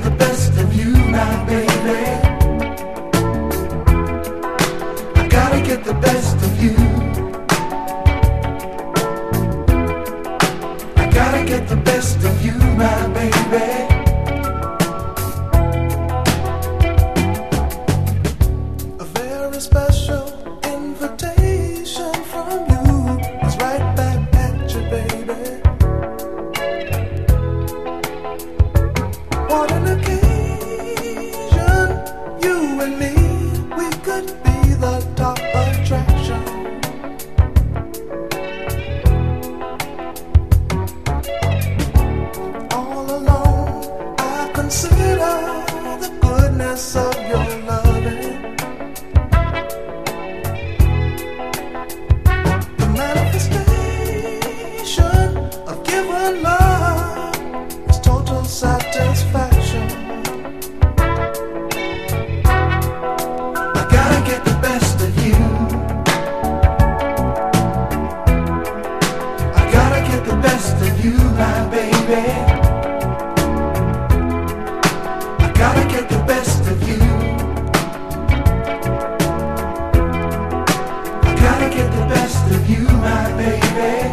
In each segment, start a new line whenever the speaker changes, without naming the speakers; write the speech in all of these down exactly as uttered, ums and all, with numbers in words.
the best of you now, baby. I gotta get the best of you. I gotta get the best of you, my baby. A very special invitation from you is right back at you, baby. What an occasion, you and me, we could be the top attraction. All alone, I consider the goodness of your loving. The manifestation of given love is total satisfaction. I gotta get the best of you. I gotta get the best of you, my baby. I gotta get the best of you. I gotta get the best of you, my baby.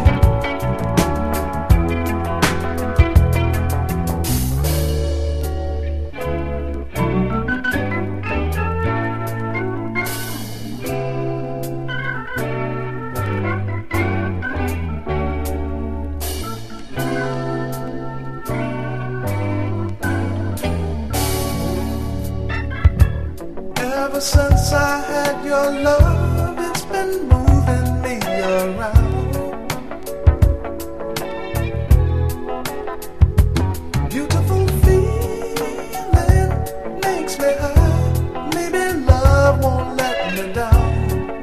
Ever since I had your love, it's been moving me around. Beautiful feeling makes me high. Maybe love won't let me down.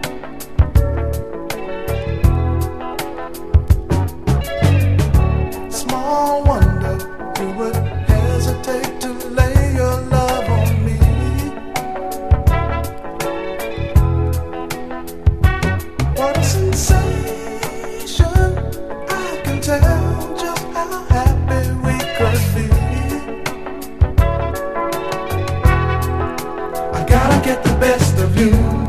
Small wonder you would hesitate to lay your love on me. What a sensation, I can tell just how happy we could be. I gotta get the best of you.